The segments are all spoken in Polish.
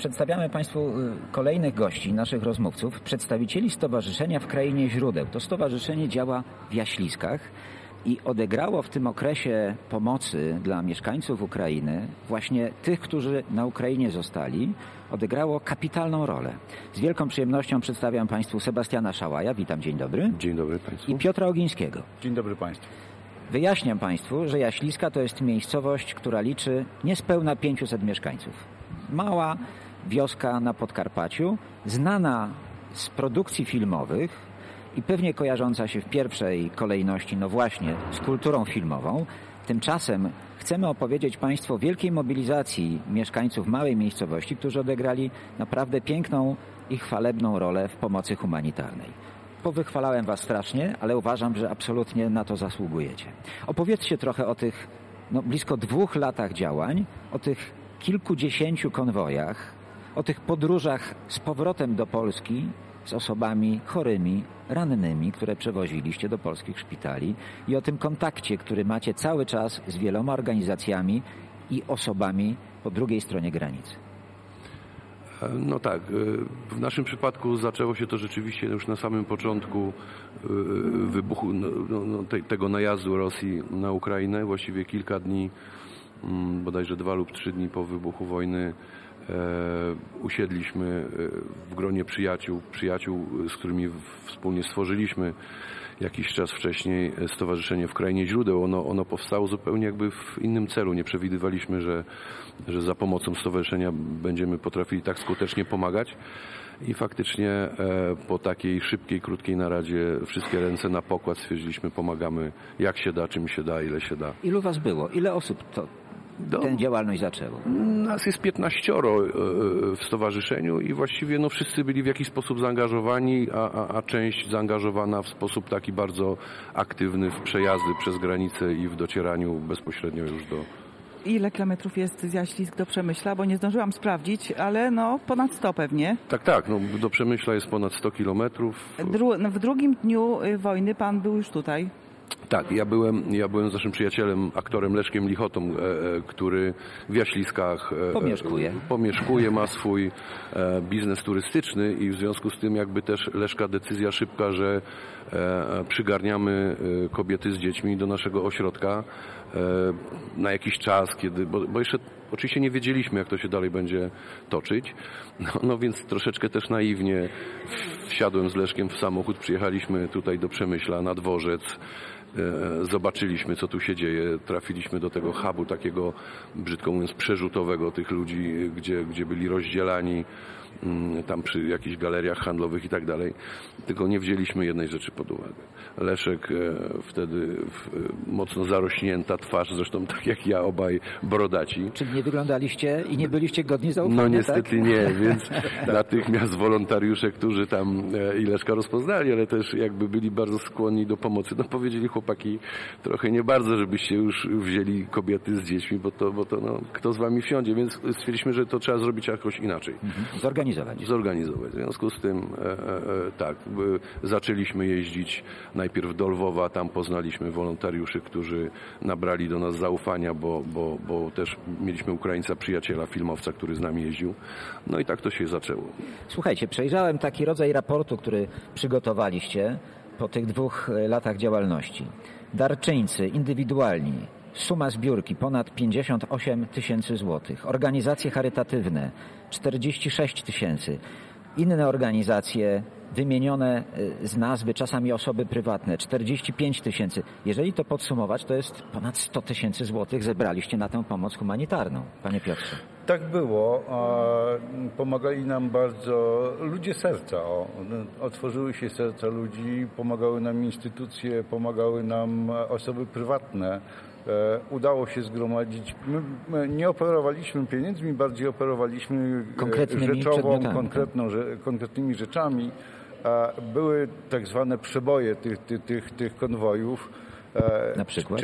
Przedstawiamy Państwu kolejnych gości, naszych rozmówców, przedstawicieli Stowarzyszenia w Krainie Źródeł. To stowarzyszenie działa w Jaśliskach i odegrało w tym okresie pomocy dla mieszkańców Ukrainy, właśnie tych, którzy na Ukrainie zostali, odegrało kapitalną rolę. Z wielką przyjemnością przedstawiam Państwu Sebastiana Szałaja. Witam, dzień dobry. Dzień dobry Państwu. I Piotra Ogińskiego. Dzień dobry Państwu. Wyjaśniam Państwu, że Jaśliska to jest miejscowość, która liczy niespełna 500 mieszkańców. Mała wioska na Podkarpaciu, znana z produkcji filmowych i pewnie kojarząca się w pierwszej kolejności, no właśnie, z kulturą filmową. Tymczasem chcemy opowiedzieć Państwu o wielkiej mobilizacji mieszkańców małej miejscowości, którzy odegrali naprawdę piękną i chwalebną rolę w pomocy humanitarnej. Powychwalałem Was strasznie, ale uważam, że absolutnie na to zasługujecie. Opowiedzcie trochę o tych blisko 2 latach działań, o tych kilkudziesięciu konwojach, o tych podróżach z powrotem do Polski z osobami chorymi, rannymi, które przewoziliście do polskich szpitali i o tym kontakcie, który macie cały czas z wieloma organizacjami i osobami po drugiej stronie granicy. No tak, w naszym przypadku zaczęło się to rzeczywiście już na samym początku wybuchu tego najazdu Rosji na Ukrainę. Właściwie kilka dni, bodajże 2 lub 3 dni po wybuchu wojny usiedliśmy w gronie przyjaciół, z którymi wspólnie stworzyliśmy jakiś czas wcześniej Stowarzyszenie w Krainie Źródeł. Ono powstało zupełnie jakby w innym celu. Nie przewidywaliśmy, że za pomocą stowarzyszenia będziemy potrafili tak skutecznie pomagać. I faktycznie po takiej szybkiej, krótkiej naradzie wszystkie ręce na pokład stwierdziliśmy, pomagamy jak się da, czym się da, ile się da. Ilu Was było? Ile osób tę działalność zaczęło? Nas jest 15 w stowarzyszeniu i właściwie wszyscy byli w jakiś sposób zaangażowani, a część zaangażowana w sposób taki bardzo aktywny w przejazdy przez granicę i w docieraniu bezpośrednio już do... Ile kilometrów jest z Jaślisk do Przemyśla? Bo nie zdążyłam sprawdzić, ale ponad 100 pewnie. Tak, do Przemyśla jest ponad 100 kilometrów. W drugim dniu wojny pan był już tutaj. Tak, ja byłem z naszym przyjacielem, aktorem Leszkiem Lichotą, który w Jaśliskach pomieszkuje, ma swój biznes turystyczny i w związku z tym jakby też Leszka decyzja szybka, że przygarniamy kobiety z dziećmi do naszego ośrodka na jakiś czas, bo jeszcze oczywiście nie wiedzieliśmy, jak to się dalej będzie toczyć, no więc troszeczkę też naiwnie wsiadłem z Leszkiem w samochód, przyjechaliśmy tutaj do Przemyśla na dworzec, zobaczyliśmy, co tu się dzieje, trafiliśmy do tego hubu takiego, brzydko mówiąc, przerzutowego tych ludzi, gdzie byli rozdzielani tam przy jakichś galeriach handlowych i tak dalej, tylko nie wzięliśmy jednej rzeczy pod uwagę. Leszek wtedy mocno zarośnięta twarz, zresztą tak jak ja, obaj brodaci. Czyli nie wyglądaliście i nie byliście godni zaufania, no niestety tak? Nie, więc natychmiast wolontariusze, którzy tam i Leszka rozpoznali, ale też jakby byli bardzo skłonni do pomocy, powiedzieli chłopaki, trochę nie bardzo, żebyście już wzięli kobiety z dziećmi, bo to kto z wami wsiądzie, więc stwierdziliśmy, że to trzeba zrobić jakoś inaczej. Zorganizować. W związku z tym tak, zaczęliśmy jeździć najpierw do Lwowa, tam poznaliśmy wolontariuszy, którzy nabrali do nas zaufania, bo też mieliśmy Ukraińca, przyjaciela, filmowca, który z nami jeździł. No i tak to się zaczęło. Słuchajcie, przejrzałem taki rodzaj raportu, który przygotowaliście po tych 2 latach działalności. Darczyńcy indywidualni, suma zbiórki ponad 58 000 złotych. Organizacje charytatywne 46 000. Inne organizacje wymienione z nazwy, czasami osoby prywatne 45 000. Jeżeli to podsumować, to jest ponad 100 000 złotych zebraliście na tę pomoc humanitarną. Panie Piotrze. Tak było. Pomagali nam bardzo ludzie serca. Otworzyły się serca ludzi, pomagały nam instytucje, pomagały nam osoby prywatne. Udało się zgromadzić. My nie operowaliśmy pieniędzmi, bardziej operowaliśmy rzeczowo, konkretnymi rzeczami. Były tak zwane przeboje tych konwojów. Na przykład?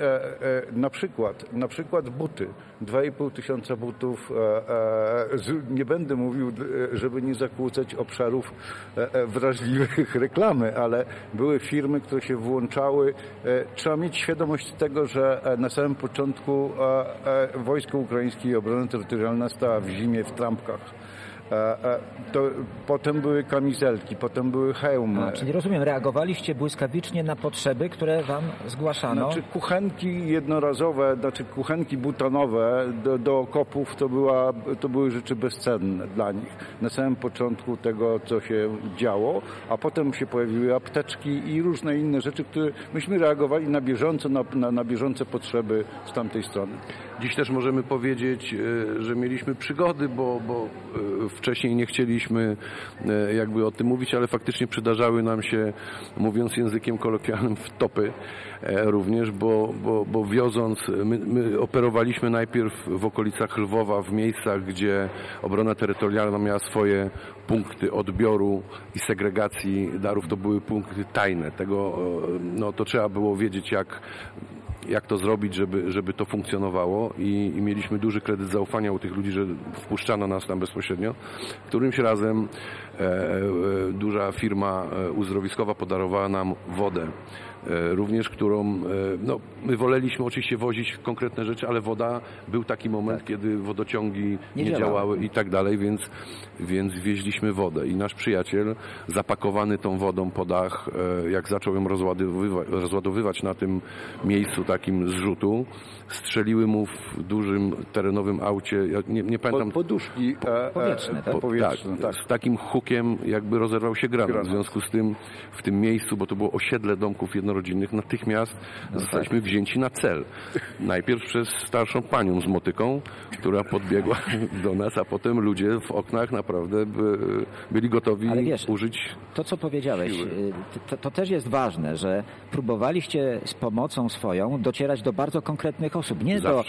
Na przykład buty. 2,5 tysiąca butów. Nie będę mówił, żeby nie zakłócać obszarów wrażliwych reklamy, ale były firmy, które się włączały. Trzeba mieć świadomość tego, że na samym początku wojsko ukraińskie i obrona terytorialna stała w zimie w trampkach. Potem były kamizelki, potem były hełmy. Czyli rozumiem, reagowaliście błyskawicznie na potrzeby, które wam zgłaszano? Znaczy kuchenki jednorazowe, kuchenki butonowe do okopów to były rzeczy bezcenne dla nich. Na samym początku tego, co się działo, a potem się pojawiły apteczki i różne inne rzeczy, które myśmy reagowali na bieżąco, na bieżące potrzeby z tamtej strony. Dziś też możemy powiedzieć, że mieliśmy przygody, bo wcześniej nie chcieliśmy jakby o tym mówić, ale faktycznie przydarzały nam się, mówiąc językiem kolokwialnym, wtopy również, bo wioząc, my operowaliśmy najpierw w okolicach Lwowa, w miejscach, gdzie obrona terytorialna miała swoje punkty odbioru i segregacji darów, to były punkty tajne. To trzeba było wiedzieć, jak to zrobić, żeby to funkcjonowało i mieliśmy duży kredyt zaufania u tych ludzi, że wpuszczano nas tam bezpośrednio. Którymś razem duża firma uzdrowiskowa podarowała nam wodę. Również którą, my woleliśmy oczywiście wozić konkretne rzeczy, ale woda, był taki moment, kiedy wodociągi nie działały i tak dalej, więc wieźliśmy wodę i nasz przyjaciel zapakowany tą wodą po dach, jak zaczął ją rozładowywać na tym miejscu takim zrzutu, strzeliły mu w dużym terenowym aucie, ja nie pamiętam... Poduszki powietrzne, tak? Tak, z takim hukiem jakby rozerwał się granat. W związku z tym w tym miejscu, bo to było osiedle domków jednorodzinnych, natychmiast zostaliśmy wzięci na cel. Najpierw przez starszą panią z motyką, która podbiegła do nas, a potem ludzie w oknach naprawdę byli gotowi użyć to, co powiedziałeś, to też jest ważne, że próbowaliście z pomocą swoją docierać do bardzo konkretnych osób.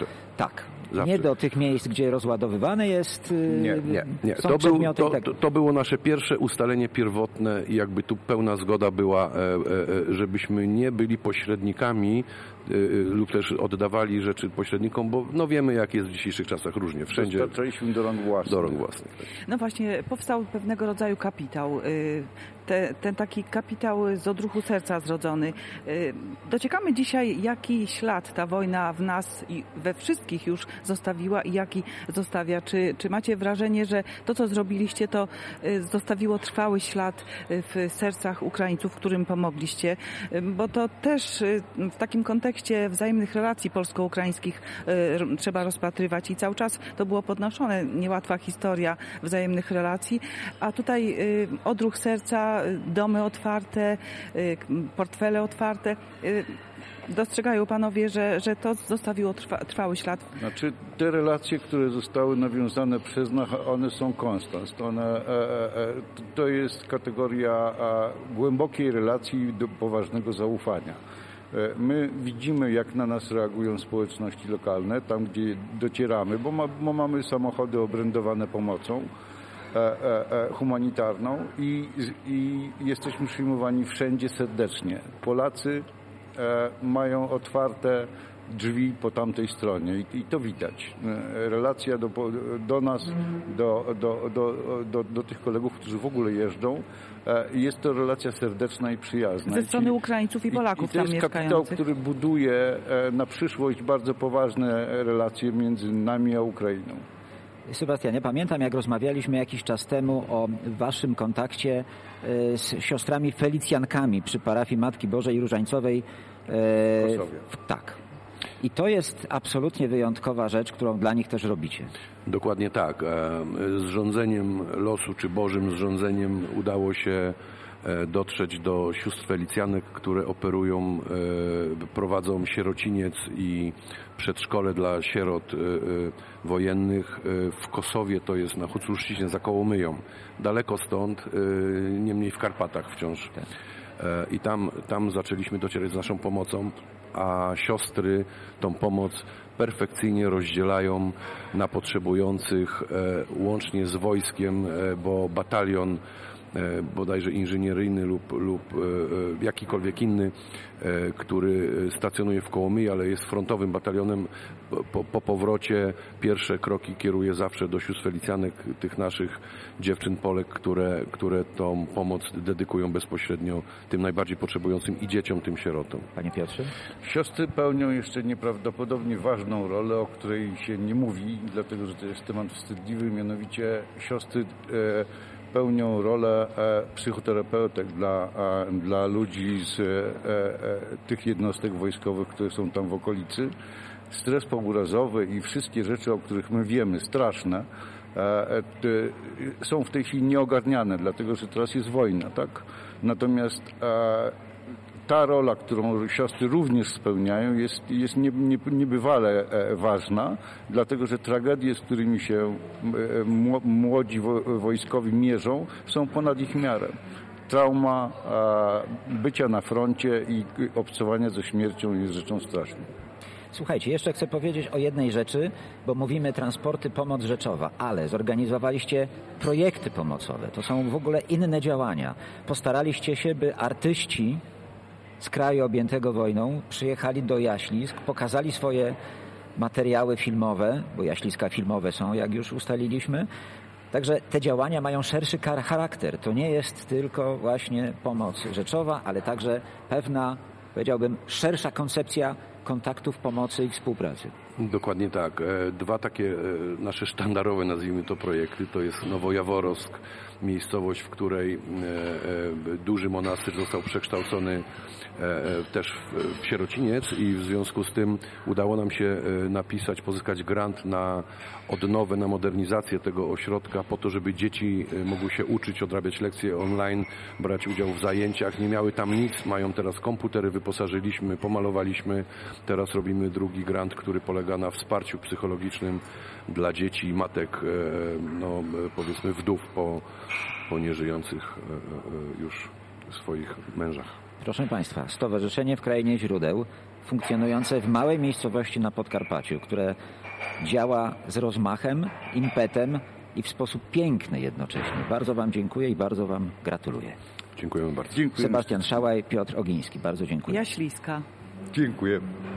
Nie do tych miejsc, gdzie rozładowywane jest są przedmioty. To było nasze pierwsze ustalenie pierwotne i jakby tu pełna zgoda była, żebyśmy nie byli pośrednikami lub też oddawali rzeczy pośrednikom, bo wiemy, jak jest w dzisiejszych czasach różnie. Wszędzie dostarczaliśmy do rąk własnych. No właśnie, powstał pewnego rodzaju kapitał. Ten taki kapitał z odruchu serca zrodzony. Dociekamy dzisiaj, jaki ślad ta wojna w nas i we wszystkich już zostawiła i jaki zostawia. Czy macie wrażenie, że to, co zrobiliście, to zostawiło trwały ślad w sercach Ukraińców, którym pomogliście? Bo to też w takim kontekście wzajemnych relacji polsko-ukraińskich trzeba rozpatrywać i cały czas to było podnoszone. Niełatwa historia wzajemnych relacji, a tutaj odruch serca, domy otwarte, portfele otwarte. Dostrzegają panowie, że to zostawiło trwały ślad? Znaczy, te relacje, które zostały nawiązane przez nas, one są konstans. To jest kategoria głębokiej relacji do poważnego zaufania. My widzimy, jak na nas reagują społeczności lokalne, tam gdzie docieramy, bo mamy samochody obrędowane pomocą humanitarną i jesteśmy przyjmowani wszędzie serdecznie. Polacy mają otwarte drzwi po tamtej stronie i to widać. Relacja do nas, do tych kolegów, którzy w ogóle jeżdżą, jest to relacja serdeczna i przyjazna. Ze strony Ukraińców i Polaków tam mieszkających. To jest kapitał, który buduje na przyszłość bardzo poważne relacje między nami a Ukrainą. Sebastianie, pamiętam, jak rozmawialiśmy jakiś czas temu o waszym kontakcie z siostrami Felicjankami przy parafii Matki Bożej Różańcowej. W Kosowie. Tak. I to jest absolutnie wyjątkowa rzecz, którą dla nich też robicie. Dokładnie tak. Z rządzeniem losu, czy Bożym zrządzeniem udało się dotrzeć do sióstr Felicjanek, które operują, prowadzą sierociniec i przedszkole dla sierot wojennych. W Kosowie to jest na Huculszczyźnie za Kołomyją. Daleko stąd, niemniej w Karpatach wciąż. I tam zaczęliśmy docierać z naszą pomocą, a siostry tą pomoc perfekcyjnie rozdzielają na potrzebujących, łącznie z wojskiem, bo batalion bodajże inżynieryjny lub jakikolwiek inny, który stacjonuje w Kołomyi, ale jest frontowym batalionem. Po powrocie pierwsze kroki kieruje zawsze do sióstr Felicjanek, tych naszych dziewczyn Polek, które tą pomoc dedykują bezpośrednio tym najbardziej potrzebującym i dzieciom, tym sierotom. Panie Piotrze? Siostry pełnią jeszcze nieprawdopodobnie ważną rolę, o której się nie mówi, dlatego że to jest temat wstydliwy, mianowicie siostry pełnią rolę psychoterapeutek dla ludzi z tych jednostek wojskowych, które są tam w okolicy. Stres pourazowy i wszystkie rzeczy, o których my wiemy, straszne, są w tej chwili nieogarniane, dlatego że teraz jest wojna, tak? Natomiast ta rola, którą siostry również spełniają, jest niebywale ważna, dlatego że tragedie, z którymi się młodzi wojskowi mierzą, są ponad ich miarę. Trauma bycia na froncie i obcowania ze śmiercią jest rzeczą straszną. Słuchajcie, jeszcze chcę powiedzieć o jednej rzeczy, bo mówimy transporty, pomoc rzeczowa, ale zorganizowaliście projekty pomocowe. To są w ogóle inne działania. Postaraliście się, by artyści z kraju objętego wojną przyjechali do Jaślisk, pokazali swoje materiały filmowe, bo Jaśliska filmowe są, jak już ustaliliśmy. Także te działania mają szerszy charakter. To nie jest tylko właśnie pomoc rzeczowa, ale także pewna, powiedziałbym, szersza koncepcja kontaktów, pomocy i współpracy. Dokładnie tak. Dwa takie nasze sztandarowe, nazwijmy to, projekty, to jest Nowojaworowsk, miejscowość, w której duży monastyr został przekształcony też w sierociniec i w związku z tym udało nam się pozyskać grant na odnowę, na modernizację tego ośrodka po to, żeby dzieci mogły się uczyć, odrabiać lekcje online, brać udział w zajęciach. Nie miały tam nic, mają teraz komputery, wyposażyliśmy, pomalowaliśmy. Teraz robimy drugi grant, który polega na wsparciu psychologicznym dla dzieci i matek, powiedzmy wdów po nieżyjących już swoich mężach. Proszę Państwa, Stowarzyszenie w Krainie Źródeł, funkcjonujące w małej miejscowości na Podkarpaciu, które działa z rozmachem, impetem i w sposób piękny jednocześnie. Bardzo Wam dziękuję i bardzo Wam gratuluję. Dziękujemy bardzo. Dziękuję. Sebastian Szałaj, Piotr Ogiński. Bardzo dziękuję. Jaśliska. Dziękuję.